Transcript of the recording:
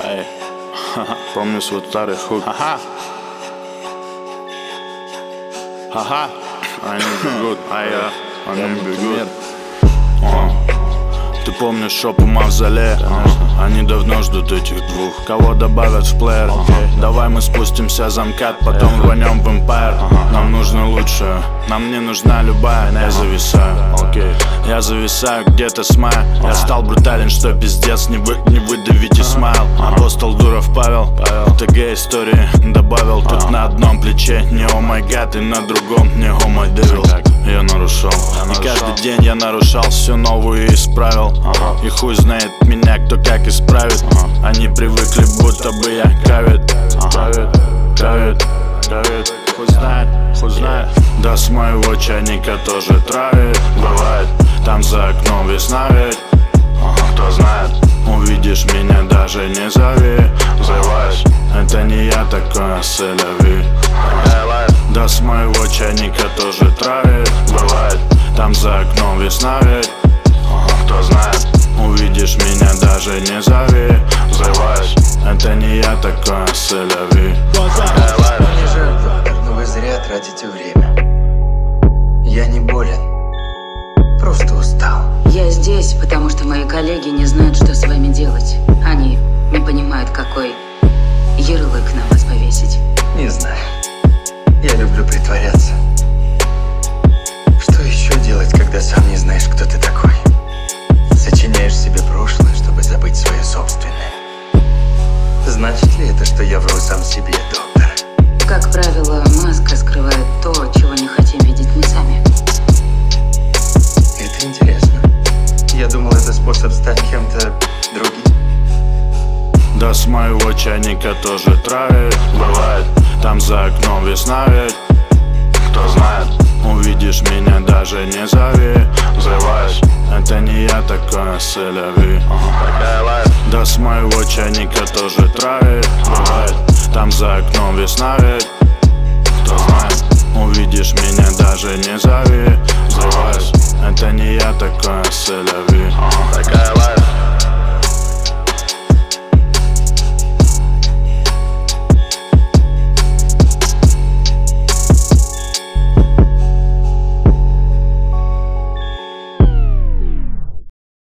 Эй, помню свой старый хук. Ха-ха, они бегут, они бегут. Ты помнишь шопу Мавзолея? Они давно ждут этих двух. Кого добавят в плеер? Давай мы спустимся за МКАД, потом рванем в Empire. Нам нужно лучшее, нам не нужна любая. Я зависаю, я зависаю где-то с мая. Я стал брутален, что пиздец, не выдавите смайл. Апостол Дуров Павел, ТГ истории добавил. Тут на одном плече не о май гад, и на другом не о май девил. Я нарушал, и каждый день я нарушал все новое и исправил. И хуй знает меня, кто как исправит. Они привыкли, будто бы я кавит. Хуй знает. Да с моего чайника тоже травит. Бывает, там за окном весна ведь. Кто знает, увидишь меня, даже не зови. Взрываюсь, это не я такой, селяви. Да с моего чайника тоже травит. Бывает, там за окном весна ведь. Кто знает, увидишь меня, даже не зови. Взрываюсь, это не я такой, селяви. Мне жаль, доктор, но вы зря тратите время. Я не болен, просто устал. Я здесь, потому что мои коллеги не знают, что с вами делать. Они не понимают, какой ярлык на вас повесить. Не знаю. Я люблю притворяться. Что еще делать, когда сам не знаешь, кто ты такой? Сочиняешь себе прошлое, чтобы забыть свое собственное. Значит ли это, что я вру сам себе, доктор? Как правило, маска скрывает то, чего не хотим видеть мы сами. Это интересно. Я думал, это способ стать кем-то другим. Да с моего чайника тоже травит. Бывает, там за окном весна ведь. Кто знает, увидишь меня, даже не зови. Взрываюсь, это не я такой, селяви. Да с моего чайника тоже травит. Бывает, там за окном весна ведь. Кто знает, увидишь меня, даже не зови. Взрываюсь, это не я такой, селяви.